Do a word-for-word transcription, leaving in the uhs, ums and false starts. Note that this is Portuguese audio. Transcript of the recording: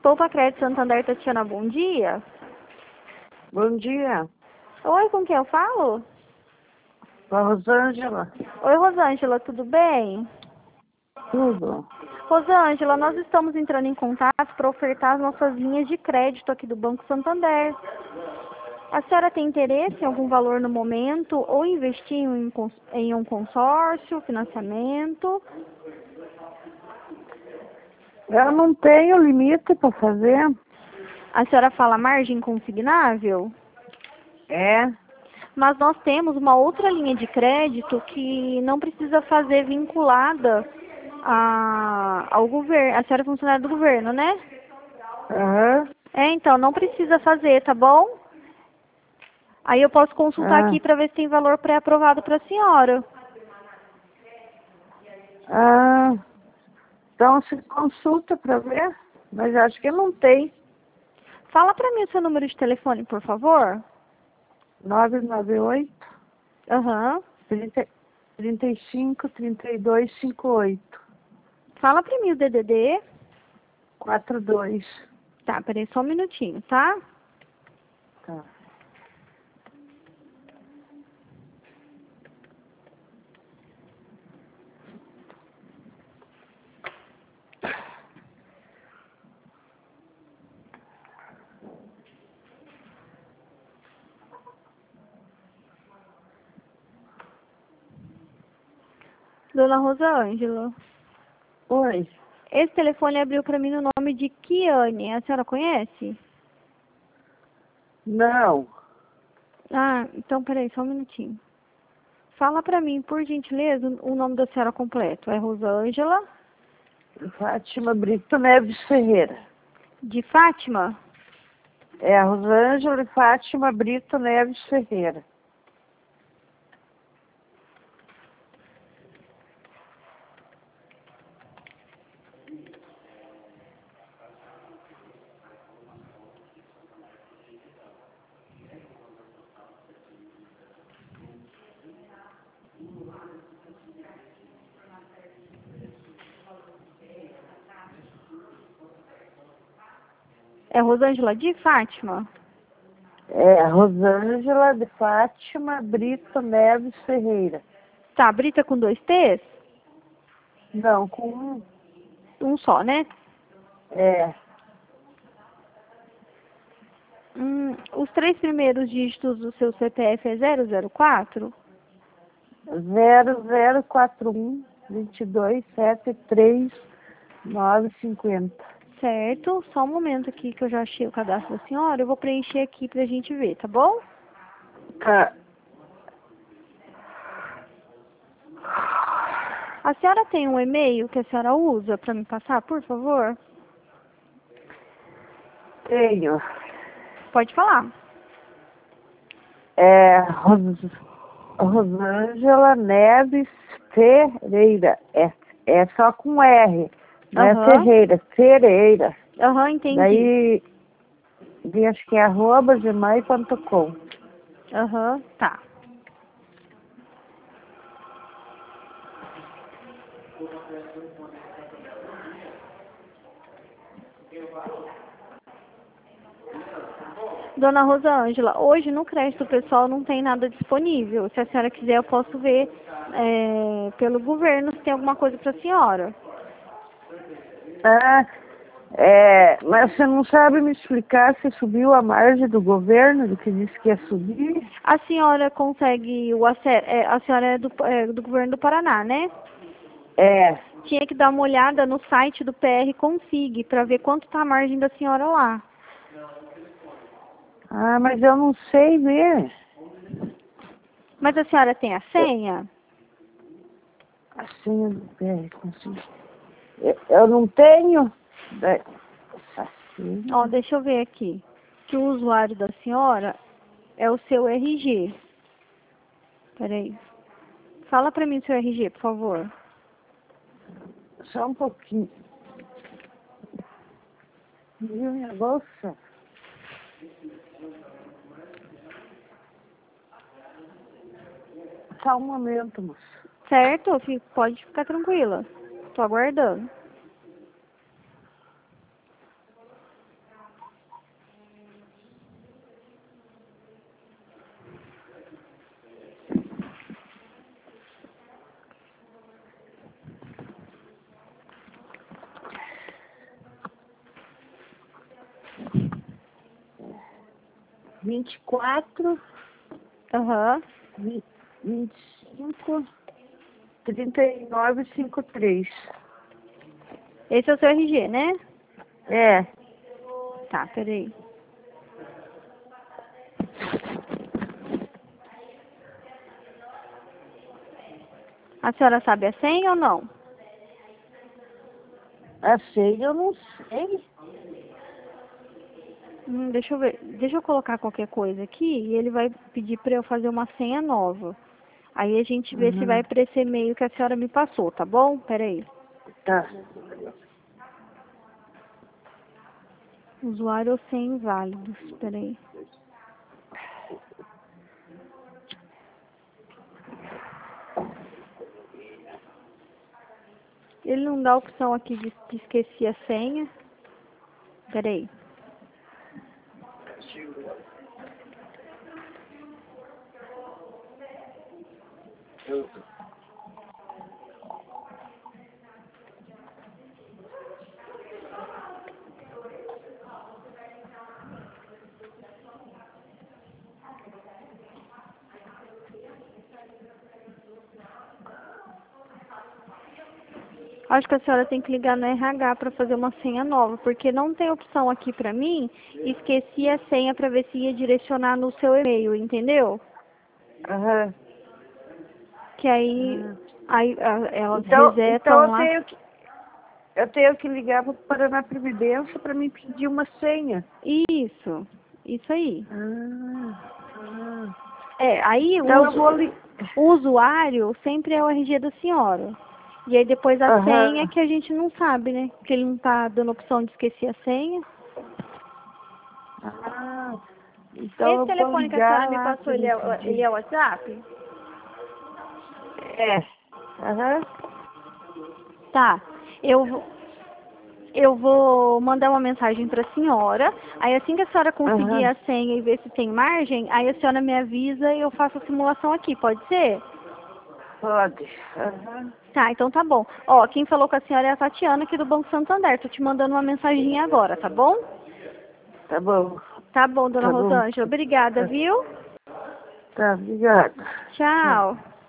Poupa Crédito Santander, Tatiana, bom dia. Bom dia. Oi, com quem eu falo? Com a Rosângela. Oi, Rosângela, tudo bem? Tudo. Rosângela, nós estamos entrando em contato para ofertar as nossas linhas de crédito aqui do Banco Santander. A senhora tem interesse em algum valor no momento ou investir em, cons- em um consórcio, financiamento? Eu não tenho limite para fazer. A senhora fala margem consignável? É. Mas nós temos uma outra linha de crédito que não precisa fazer vinculada a, ao governo. A senhora é funcionária do governo, né? Aham. É, então, não precisa fazer, tá bom? Aí eu posso consultar Ah. aqui para ver se tem valor pré-aprovado para a senhora. Ah. Então se consulta para ver. Mas acho que não tem. Fala para mim o seu número de telefone, por favor. nove nove oito, Aham. trinta e cinco, trinta e dois, cinquenta e oito. Fala para mim o D D D. quarenta e dois. Tá, peraí só um minutinho, tá? Tá. Dona Rosângela, Oi. esse telefone abriu para mim no nome de Kiane. A senhora conhece? Não. Ah, então peraí só um minutinho. Fala para mim, por gentileza, o nome da senhora completo. É Rosângela Fátima Brito Neves Ferreira. de Fátima? É a Rosângela e Fátima Brito Neves Ferreira. É Rosângela de Fátima? É a Rosângela de Fátima Brito Neves Ferreira. Tá, Brita com dois T's? Não, com um. Um só, né? É. Hum, os três primeiros dígitos do seu C P F é zero zero quatro? zero zero quatro um, dois dois sete três nove cinquenta. Certo, só um momento aqui que eu já achei o cadastro da senhora. Eu vou preencher aqui pra gente ver, tá bom? Tá. A senhora tem um e-mail que a senhora usa pra me passar, por favor? Tenho. Pode falar. É Ros... Rosângela Neves Ferreira. É, é só com R. Não é Aham. Ferreira, Ferreira. Aham, entendi. Daí, daí acho que é arroba gmail ponto com. Aham, tá. Dona Rosângela, hoje no crédito pessoal não tem nada disponível. Se a senhora quiser, eu posso ver é, pelo governo se tem alguma coisa para a senhora. Ah, é, mas você não sabe me explicar se subiu a margem do governo, do que disse que ia subir? A senhora consegue o acesso, é, a senhora é do, é do governo do Paraná, né? É. Tinha que dar uma olhada no site do P R Consig para ver quanto está a margem da senhora lá. Ah, mas eu não sei ver. Mas a senhora tem a senha? A senha do P R Consig. Eu, eu não tenho. Da- Assim. Ó, deixa eu ver aqui. Que o usuário da senhora é o seu R G. Peraí. Fala pra mim o seu R G, por favor. Só um pouquinho. Viu minha bolsa? Só um momento, moço. Certo? Fi- Pode ficar tranquila. Tô aguardando. vinte e quatro, Aham. vinte e cinco, trinta e nove, cinquenta e três. Esse é o seu R G, né? É. Tá, peraí. A senhora sabe a senha ou não? A senha eu não sei. Hum, deixa eu ver. Deixa eu colocar qualquer coisa aqui e ele vai pedir para eu fazer uma senha nova. Aí a gente vê se vai Uhum. para esse e-mail que a senhora me passou, tá bom? Peraí. Tá. Usuário ou senha inválidos. Peraí. Ele não dá a opção aqui de, de esquecer a senha. Peraí. Acho que a senhora tem que ligar no R H para fazer uma senha nova, porque não tem opção aqui para mim. Esqueci a senha para ver se ia direcionar no seu e-mail, entendeu? Aham. Que aí, Uhum. aí a- elas Então, então resetam eu lá. tenho que eu tenho que ligar para o Paraná Previdência para me pedir uma senha. Isso, isso aí. Ah, ah. É, aí o, Então eu usu- vou li... o usuário sempre é o R G da senhora. E aí depois a senha Aham. que a gente não sabe, né? Porque ele não tá dando opção de esquecer a senha. Ah, então Esse eu vou telefone que a senhora ligar me lá passou, para ele me é, ele pedir. é o WhatsApp? É. Aham. Tá. Eu, vou- eu vou mandar uma mensagem para a senhora. Aí assim que a senhora conseguir Aham. a senha e ver se tem margem, aí a senhora me avisa e eu faço a simulação aqui, pode ser? Pode. Aham. Tá, então tá bom. Ó, quem falou com a senhora é a Tatiana aqui do Banco Santander. Tô te mandando uma mensaginha agora, tá bom? Tá bom. Tá bom, dona Tá bom. Rosângela. Obrigada, Tá, viu? tá, obrigada. Tchau. Tchau.